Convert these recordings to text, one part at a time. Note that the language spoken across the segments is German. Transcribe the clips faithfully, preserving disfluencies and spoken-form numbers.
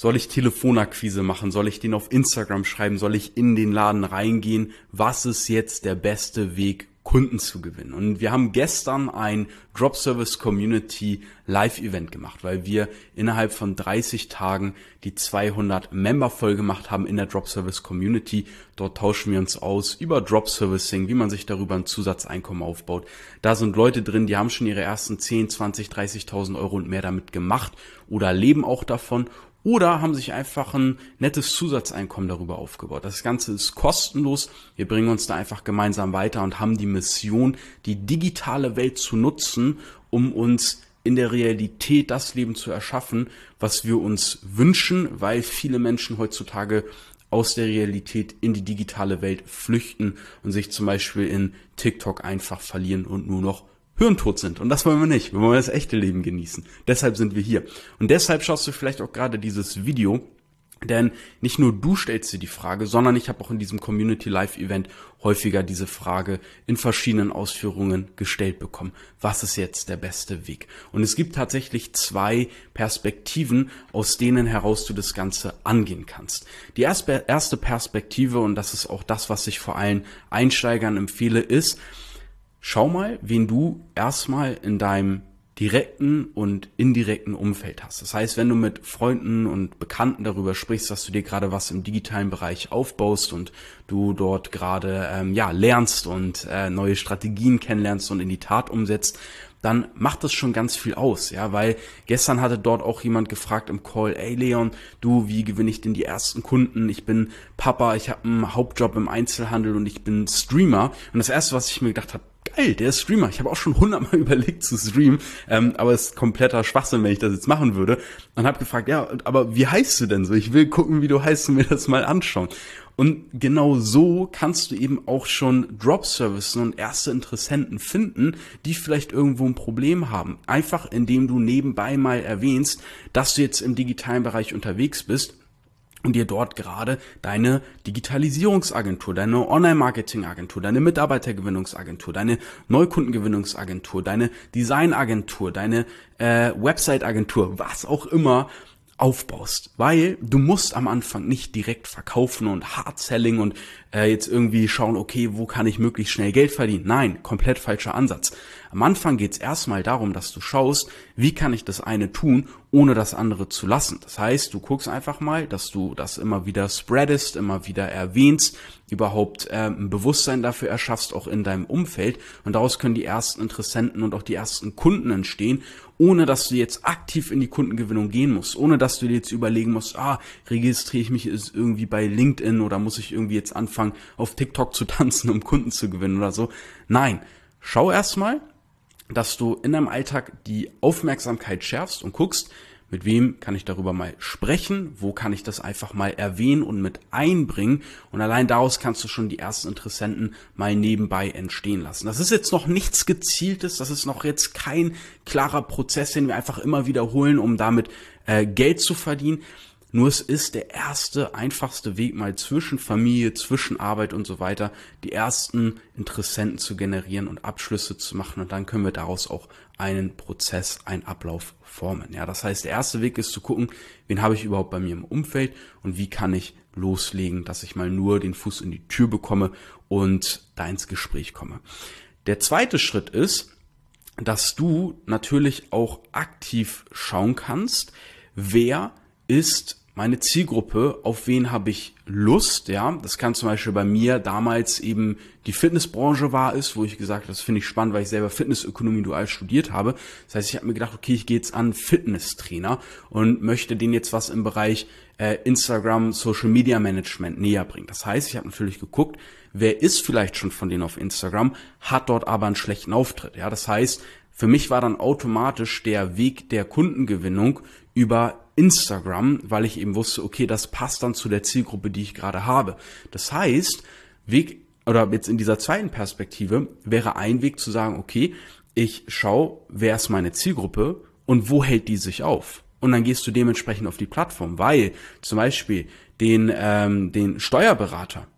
Soll ich Telefonakquise machen? Soll ich den auf Instagram schreiben? Soll ich in den Laden reingehen? Was ist jetzt der beste Weg, Kunden zu gewinnen? Und wir haben gestern ein Drop Service Community Live-Event gemacht, weil wir innerhalb von dreißig Tagen die zweihundert Member voll gemacht haben in der Drop Service Community. Dort tauschen wir uns aus über Drop Servicing, wie man sich darüber ein Zusatzeinkommen aufbaut. Da sind Leute drin, die haben schon ihre ersten zehn, zwanzig, dreißigtausend Euro und mehr damit gemacht oder leben auch davon. Oder haben sich einfach ein nettes Zusatzeinkommen darüber aufgebaut. Das Ganze ist kostenlos. Wir bringen uns da einfach gemeinsam weiter und haben die Mission, die digitale Welt zu nutzen, um uns in der Realität das Leben zu erschaffen, was wir uns wünschen, weil viele Menschen heutzutage aus der Realität in die digitale Welt flüchten und sich zum Beispiel in TikTok einfach verlieren und nur noch hirntot sind. Und das wollen wir nicht. Wir wollen das echte Leben genießen. Deshalb sind wir hier. Und deshalb schaust du vielleicht auch gerade dieses Video, denn nicht nur du stellst dir die Frage, sondern ich habe auch in diesem Community Live Event häufiger diese Frage in verschiedenen Ausführungen gestellt bekommen. Was ist jetzt der beste Weg? Und es gibt tatsächlich zwei Perspektiven, aus denen heraus du das Ganze angehen kannst. Die erste Perspektive, und das ist auch das, was ich vor allen Einsteigern empfehle, ist: Schau mal, wen du erstmal in deinem direkten und indirekten Umfeld hast. Das heißt, wenn du mit Freunden und Bekannten darüber sprichst, dass du dir gerade was im digitalen Bereich aufbaust und du dort gerade ähm, ja lernst und äh, neue Strategien kennenlernst und in die Tat umsetzt, dann macht das schon ganz viel aus, ja, weil gestern hatte dort auch jemand gefragt im Call: Ey Leon, du, wie gewinne ich denn die ersten Kunden? Ich bin Papa, ich habe einen Hauptjob im Einzelhandel und ich bin Streamer. Und das erste, was ich mir gedacht habe: Geil, der ist Streamer. Ich habe auch schon hundertmal überlegt zu streamen, ähm, aber es ist kompletter Schwachsinn, wenn ich das jetzt machen würde. Und habe gefragt: Ja, aber wie heißt du denn so? Ich will gucken, wie du heißt und mir das mal anschauen. Und genau so kannst du eben auch schon Drop-Servicen und erste Interessenten finden, die vielleicht irgendwo ein Problem haben. Einfach indem du nebenbei mal erwähnst, dass du jetzt im digitalen Bereich unterwegs bist und dir dort gerade deine Digitalisierungsagentur, deine Online-Marketing-Agentur, deine Mitarbeitergewinnungsagentur, deine Neukundengewinnungsagentur, deine Designagentur, deine äh, Website-Agentur, was auch immer, aufbaust, weil du musst am Anfang nicht direkt verkaufen und Hard-Selling und äh, jetzt irgendwie schauen, okay, wo kann ich möglichst schnell Geld verdienen? Nein, komplett falscher Ansatz. Am Anfang geht es erstmal darum, dass du schaust, wie kann ich das eine tun, ohne das andere zu lassen. Das heißt, du guckst einfach mal, dass du das immer wieder spreadest, immer wieder erwähnst, überhaupt äh, ein Bewusstsein dafür erschaffst, auch in deinem Umfeld, und daraus können die ersten Interessenten und auch die ersten Kunden entstehen, ohne dass du jetzt aktiv in die Kundengewinnung gehen musst, ohne dass du dir jetzt überlegen musst: ah, registriere ich mich irgendwie bei LinkedIn oder muss ich irgendwie jetzt anfangen, auf TikTok zu tanzen, um Kunden zu gewinnen oder so. Nein, schau erstmal, dass du in deinem Alltag die Aufmerksamkeit schärfst und guckst, mit wem kann ich darüber mal sprechen, wo kann ich das einfach mal erwähnen und mit einbringen, und allein daraus kannst du schon die ersten Interessenten mal nebenbei entstehen lassen. Das ist jetzt noch nichts Gezieltes, das ist noch jetzt kein klarer Prozess, den wir einfach immer wiederholen, um damit äh, Geld zu verdienen. Nur es ist der erste, einfachste Weg, mal zwischen Familie, zwischen Arbeit und so weiter die ersten Interessenten zu generieren und Abschlüsse zu machen, und dann können wir daraus auch einen Prozess, einen Ablauf formen. Ja, das heißt, der erste Weg ist zu gucken, wen habe ich überhaupt bei mir im Umfeld und wie kann ich loslegen, dass ich mal nur den Fuß in die Tür bekomme und da ins Gespräch komme. Der zweite Schritt ist, dass du natürlich auch aktiv schauen kannst, wer ist meine Zielgruppe, auf wen habe ich Lust, ja, das kann zum Beispiel bei mir damals eben die Fitnessbranche war ist, wo ich gesagt habe, das finde ich spannend, weil ich selber Fitnessökonomie dual studiert habe. Das heißt, ich habe mir gedacht, okay, ich gehe jetzt an Fitnesstrainer und möchte denen jetzt was im Bereich äh, Instagram, Social Media Management näher bringen. Das heißt, ich habe natürlich geguckt, wer ist vielleicht schon von denen auf Instagram, hat dort aber einen schlechten Auftritt, ja, das heißt, für mich war dann automatisch der Weg der Kundengewinnung über Instagram, weil ich eben wusste, okay, das passt dann zu der Zielgruppe, die ich gerade habe. Das heißt, Weg, oder jetzt in dieser zweiten Perspektive, wäre ein Weg zu sagen, okay, ich schaue, wer ist meine Zielgruppe und wo hält die sich auf? Und dann gehst du dementsprechend auf die Plattform, weil zum Beispiel den, ähm, den Steuerberater,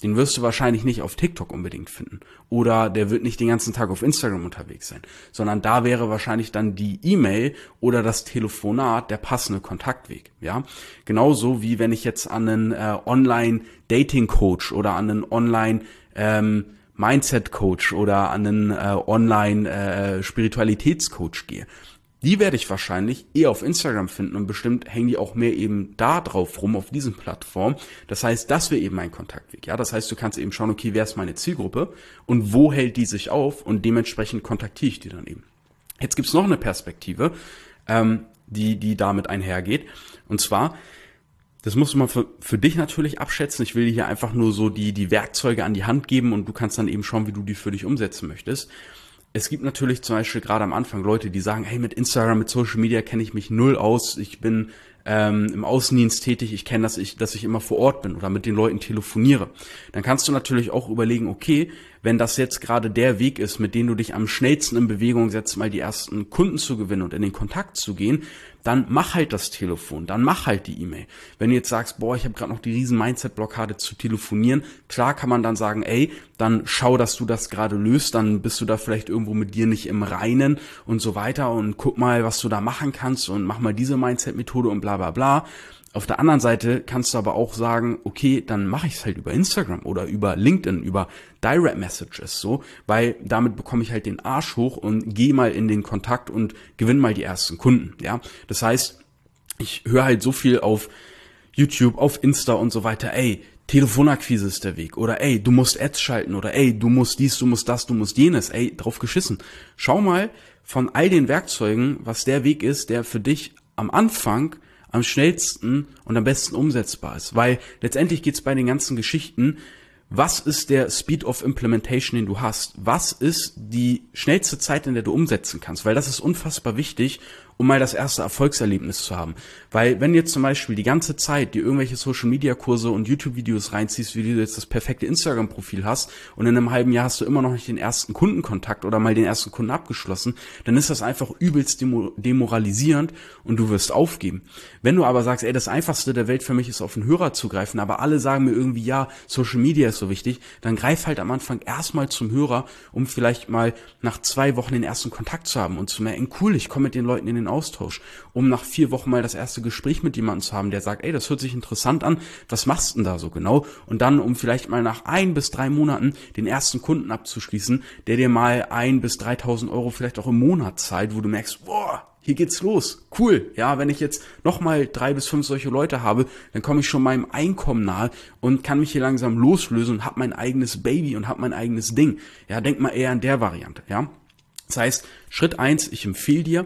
Den wirst du wahrscheinlich nicht auf TikTok unbedingt finden. Oder der wird nicht den ganzen Tag auf Instagram unterwegs sein. Sondern da wäre wahrscheinlich dann die E-Mail oder das Telefonat der passende Kontaktweg. Ja, genauso wie wenn ich jetzt an einen äh, Online-Dating-Coach oder an einen Online- ähm, Mindset-Coach oder an einen äh, Online-Spiritualitätscoach äh, gehe. Die werde ich wahrscheinlich eher auf Instagram finden und bestimmt hängen die auch mehr eben da drauf rum, auf diesen Plattformen. Das heißt, das wäre eben mein Kontaktweg. Ja, das heißt, du kannst eben schauen, okay, wer ist meine Zielgruppe und wo hält die sich auf und dementsprechend kontaktiere ich die dann eben. Jetzt gibt's noch eine Perspektive, ähm, die, die damit einhergeht. Und zwar, das musst du mal für, für dich natürlich abschätzen. Ich will dir hier einfach nur so die, die Werkzeuge an die Hand geben und du kannst dann eben schauen, wie du die für dich umsetzen möchtest. Es gibt natürlich zum Beispiel gerade am Anfang Leute, die sagen, hey, mit Instagram, mit Social Media kenne ich mich null aus. Ich bin ähm, im Außendienst tätig. Ich kenne, dass ich, dass ich immer vor Ort bin oder mit den Leuten telefoniere. Dann kannst du natürlich auch überlegen, okay, wenn das jetzt gerade der Weg ist, mit dem du dich am schnellsten in Bewegung setzt, mal die ersten Kunden zu gewinnen und in den Kontakt zu gehen, dann mach halt das Telefon, dann mach halt die E-Mail. Wenn du jetzt sagst, boah, ich habe gerade noch die riesen Mindset-Blockade zu telefonieren, klar kann man dann sagen, ey, dann schau, dass du das gerade löst, dann bist du da vielleicht irgendwo mit dir nicht im Reinen und so weiter und guck mal, was du da machen kannst und mach mal diese Mindset-Methode und bla bla bla. Auf der anderen Seite kannst du aber auch sagen, okay, dann mache ich es halt über Instagram oder über LinkedIn, über Direct Messages, so, weil damit bekomme ich halt den Arsch hoch und gehe mal in den Kontakt und gewinne mal die ersten Kunden, ja. Das heißt, ich höre halt so viel auf YouTube, auf Insta und so weiter, ey, Telefonakquise ist der Weg oder ey, du musst Ads schalten oder ey, du musst dies, du musst das, du musst jenes, ey, drauf geschissen. Schau mal von all den Werkzeugen, was der Weg ist, der für dich am Anfang am schnellsten und am besten umsetzbar ist. Weil letztendlich geht's bei den ganzen Geschichten, was ist der Speed of Implementation, den du hast? Was ist die schnellste Zeit, in der du umsetzen kannst? Weil das ist unfassbar wichtig, um mal das erste Erfolgserlebnis zu haben. Weil wenn du jetzt zum Beispiel die ganze Zeit dir irgendwelche Social-Media-Kurse und YouTube-Videos reinziehst, wie du jetzt das perfekte Instagram-Profil hast und in einem halben Jahr hast du immer noch nicht den ersten Kundenkontakt oder mal den ersten Kunden abgeschlossen, dann ist das einfach übelst demo- demoralisierend und du wirst aufgeben. Wenn du aber sagst, ey, das Einfachste der Welt für mich ist, auf den Hörer zu greifen, aber alle sagen mir irgendwie, ja, Social Media ist so wichtig, dann greif halt am Anfang erstmal zum Hörer, um vielleicht mal nach zwei Wochen den ersten Kontakt zu haben und zu merken, cool, ich komme mit den Leuten in den Austausch, um nach vier Wochen mal das erste Gespräch mit jemandem zu haben, der sagt, ey, das hört sich interessant an, was machst du denn da so genau? Und dann, um vielleicht mal nach ein bis drei Monaten den ersten Kunden abzuschließen, der dir mal ein bis dreitausend Euro vielleicht auch im Monat zahlt, wo du merkst, boah, hier geht's los, cool, ja, wenn ich jetzt nochmal drei bis fünf solche Leute habe, dann komme ich schon meinem Einkommen nahe und kann mich hier langsam loslösen und habe mein eigenes Baby und habe mein eigenes Ding. Ja, denk mal eher an der Variante, ja. Das heißt, Schritt eins, ich empfehle dir,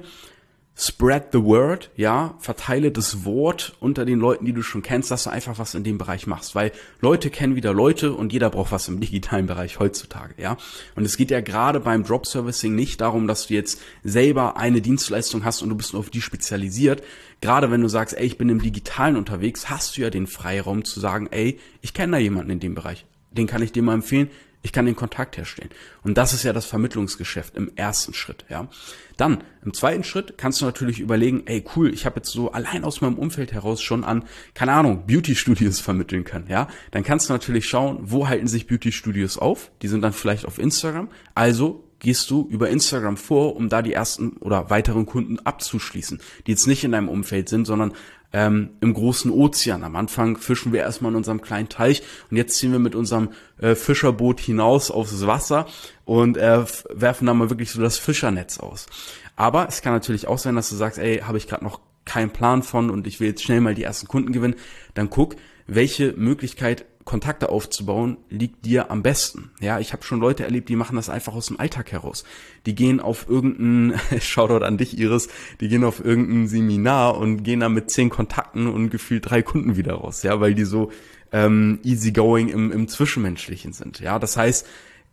spread the word, ja, verteile das Wort unter den Leuten, die du schon kennst, dass du einfach was in dem Bereich machst, weil Leute kennen wieder Leute und jeder braucht was im digitalen Bereich heutzutage, ja. Und es geht ja gerade beim Drop Servicing nicht darum, dass du jetzt selber eine Dienstleistung hast und du bist nur auf die spezialisiert. Gerade wenn du sagst, ey, ich bin im Digitalen unterwegs, hast du ja den Freiraum zu sagen, ey, ich kenne da jemanden in dem Bereich, den kann ich dir mal empfehlen. Ich kann den Kontakt herstellen. Und das ist ja das Vermittlungsgeschäft im ersten Schritt, ja. Dann, im zweiten Schritt kannst du natürlich überlegen, ey, cool, ich habe jetzt so allein aus meinem Umfeld heraus schon an, keine Ahnung, Beauty-Studios vermitteln können, ja. Dann kannst du natürlich schauen, wo halten sich Beauty-Studios auf? Die sind dann vielleicht auf Instagram. Also gehst du über Instagram vor, um da die ersten oder weiteren Kunden abzuschließen, die jetzt nicht in deinem Umfeld sind, sondern ähm, im großen Ozean. Am Anfang fischen wir erstmal in unserem kleinen Teich und jetzt ziehen wir mit unserem äh, Fischerboot hinaus aufs Wasser und äh, werfen da mal wirklich so das Fischernetz aus. Aber es kann natürlich auch sein, dass du sagst, ey, habe ich gerade noch keinen Plan von und ich will jetzt schnell mal die ersten Kunden gewinnen. Dann guck, welche Möglichkeit Kontakte aufzubauen, liegt dir am besten. Ja, ich habe schon Leute erlebt, die machen das einfach aus dem Alltag heraus. Die gehen auf irgendein, Shoutout an dich, Iris, die gehen auf irgendein Seminar und gehen da mit zehn Kontakten und gefühlt drei Kunden wieder raus, ja, weil die so ähm, easygoing im, im Zwischenmenschlichen sind. Ja, das heißt,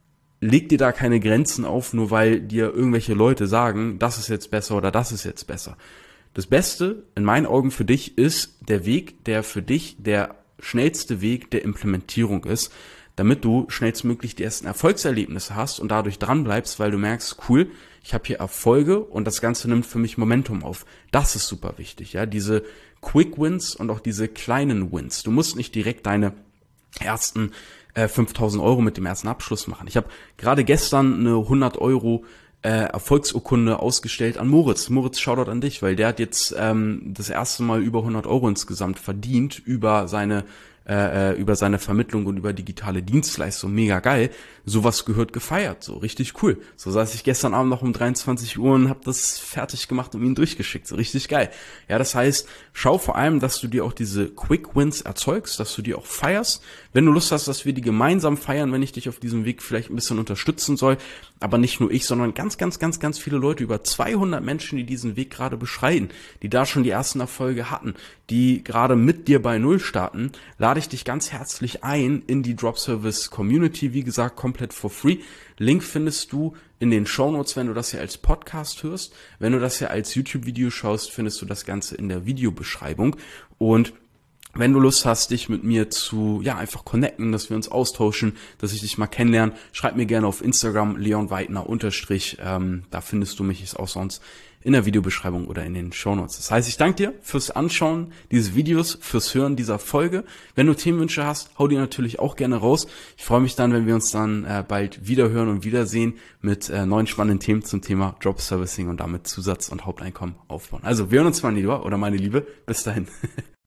leg dir da keine Grenzen auf, nur weil dir irgendwelche Leute sagen, das ist jetzt besser oder das ist jetzt besser. Das Beste in meinen Augen für dich ist der Weg, der für dich der schnellste Weg der Implementierung ist, damit du schnellstmöglich die ersten Erfolgserlebnisse hast und dadurch dran bleibst, weil du merkst, cool, ich habe hier Erfolge und das Ganze nimmt für mich Momentum auf. Das ist super wichtig, ja, diese Quick Wins und auch diese kleinen Wins. Du musst nicht direkt deine ersten äh, fünftausend Euro mit dem ersten Abschluss machen. Ich habe gerade gestern eine hundert Euro äh, Erfolgsurkunde ausgestellt an Moritz. Moritz, Shoutout an dich, weil der hat jetzt ähm, das erste Mal über hundert Euro insgesamt verdient über seine äh, über seine Vermittlung und über digitale Dienstleistungen. Mega geil. Sowas gehört gefeiert, so richtig cool. So saß ich gestern Abend noch um dreiundzwanzig Uhr und habe das fertig gemacht und ihn durchgeschickt. So richtig geil. Ja, das heißt, schau vor allem, dass du dir auch diese Quick Wins erzeugst, dass du die auch feierst. Wenn du Lust hast, dass wir die gemeinsam feiern, wenn ich dich auf diesem Weg vielleicht ein bisschen unterstützen soll, aber nicht nur ich, sondern ganz, ganz, ganz, ganz viele Leute, über zweihundert Menschen, die diesen Weg gerade beschreiten, die da schon die ersten Erfolge hatten, die gerade mit dir bei Null starten, lade ich dich ganz herzlich ein in die Drop Service Community, wie gesagt, komplett for free. Link findest du in den Shownotes, wenn du das hier als Podcast hörst. Wenn du das hier als YouTube-Video schaust, findest du das Ganze in der Videobeschreibung. Und wenn du Lust hast, dich mit mir zu, ja, einfach connecten, dass wir uns austauschen, dass ich dich mal kennenlerne, schreib mir gerne auf Instagram, Leon Weidner unterstrich, ähm, da findest du mich, ist auch sonst in der Videobeschreibung oder in den Shownotes. Das heißt, ich danke dir fürs Anschauen dieses Videos, fürs Hören dieser Folge. Wenn du Themenwünsche hast, hau die natürlich auch gerne raus. Ich freue mich dann, wenn wir uns dann äh, bald wieder hören und wiedersehen mit äh, neuen spannenden Themen zum Thema Drop Servicing und damit Zusatz- und Haupteinkommen aufbauen. Also, wir hören uns mal, lieber oder meine Liebe. Bis dahin.